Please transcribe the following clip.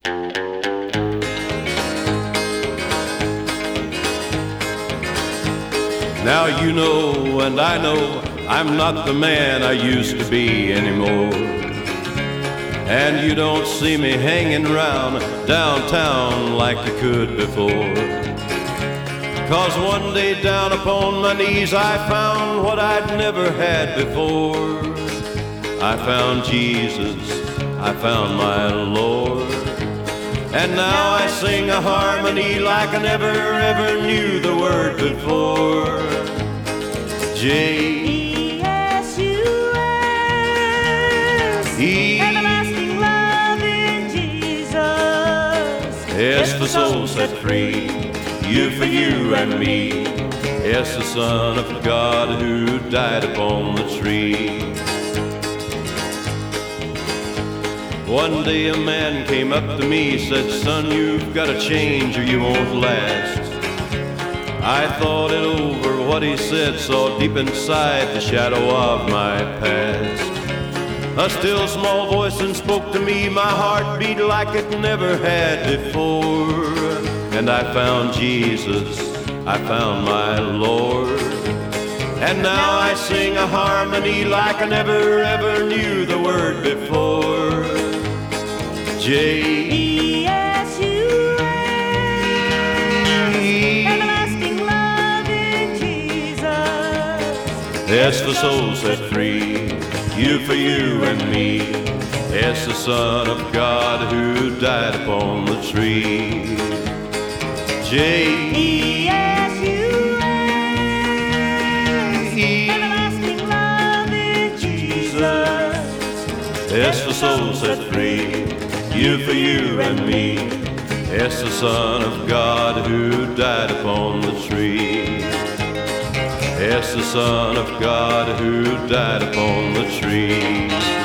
Now you know and I know I'm not the man I used to be anymore. And you don't see me hanging around downtown like you could before. 'Cause one day down upon my knees I found what I'd never had before. I found Jesus, I found my Lord. And now I sing a harmony like I never ever knew the word before. J-E-S-U-S, everlasting love in Jesus. S for soul set free, U for you and me. S the Son of God who died upon the tree. One day a man came up to me, said, "Son, you've got to change or you won't last." I thought it over, what he said, saw deep inside the shadow of my past. A still small voice and spoke to me, my heart beat like it never had before. And I found Jesus, I found my Lord. And now I sing a harmony like I never ever knew the word before. J-E-S-U-S, everlasting love in Jesus. S for soul set free, U for you and me. S the Son of God who died upon the tree. J-E-S-U-S, everlasting love in Jesus. S for soul set free, U for you and me. S the Son of God who died upon the tree. S the Son of God who died upon the tree.